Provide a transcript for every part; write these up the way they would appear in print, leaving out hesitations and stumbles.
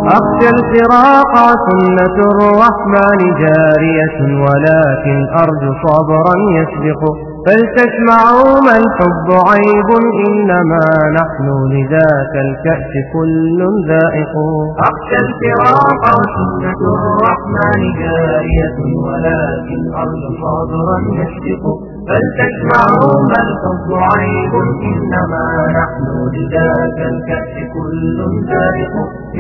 أخشى الفراق سنة الرحمن جارية ولكن أرجو صبرا يسبق فلتسمعوا ما الحب عيب إنما نحن لذاك الكأس كل ذائق أخشى الفراق سنة الرحمن جارية ولكن أرجو صبرا يسبق فلتسمعوا ما الحب عيب إنما نحن لذاك الكأس كل ذائق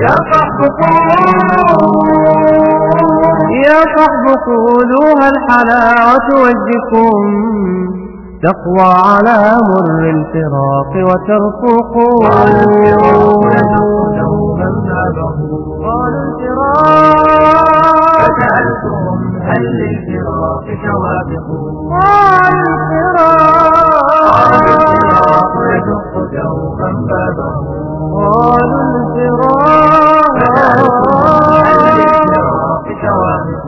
يا صحب قولوها الحلاوة وجهكم تقوى على مر الفراق وترفق قالوا الفراق فسألتهم هل للفراق سوابق الفراق يدق دوما بابه قالوا الفراق هل للفراق سوابق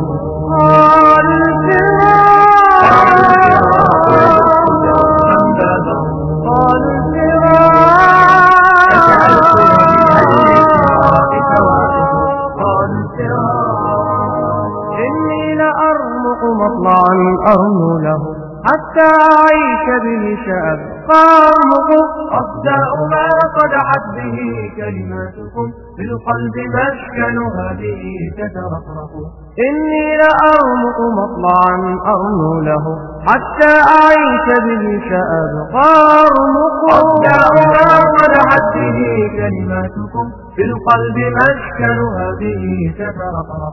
مطلعا أرنو له حتى أعيش به شأب فأرمق أصداء ما قدحت به كلماتكم في القلب مسكنها به تترفرق إني لأرمق مطلعا أرنو له حتى أعيش به شأب فأرمق أصداء ما قدحت به كلماتكم في القلب مسكنها به تترفرق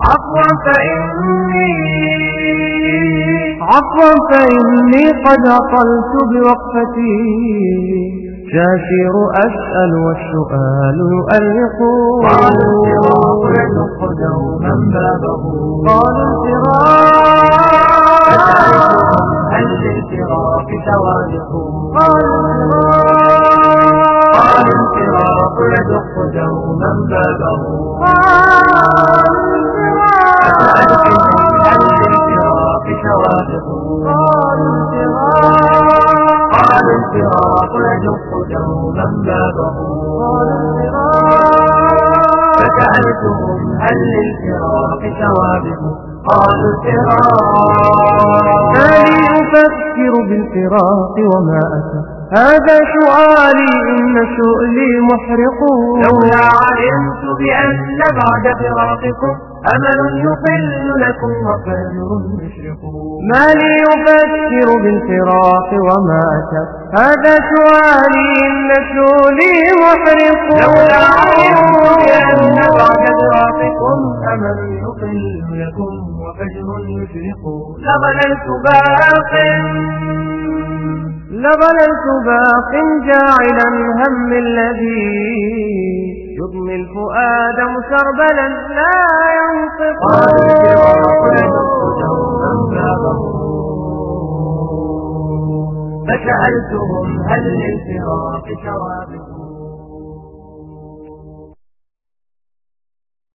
عفوا فإني قد أطلت بوقفتي شاشير أسأل والسؤال يؤلق قال الفراق يدق دوما بابه قال الفراق هل للفراق سوابق قال الفراق يدق دوما بابه قال الفراق يدق دوما بابه فسألتهم هل للفراق سوابق قالوا الفراق مالي أفكر بالفراق وما أتى هذا سؤالي إن سؤلي محرق لولا علمت بأن بعد فراقكم أمل يحل لكم وفجر يشرق ما لي أفكر بالفراق وما أتى هذا سؤالي إن سؤلي محرق لولا علمت بأن بعد فراقكم أمل يحل لكم وفجر يشرق لظللت باق جاعلا هم الذي يضمي الفؤاد مسربلا لا ينطق فسألتهم هل للفراق سوابق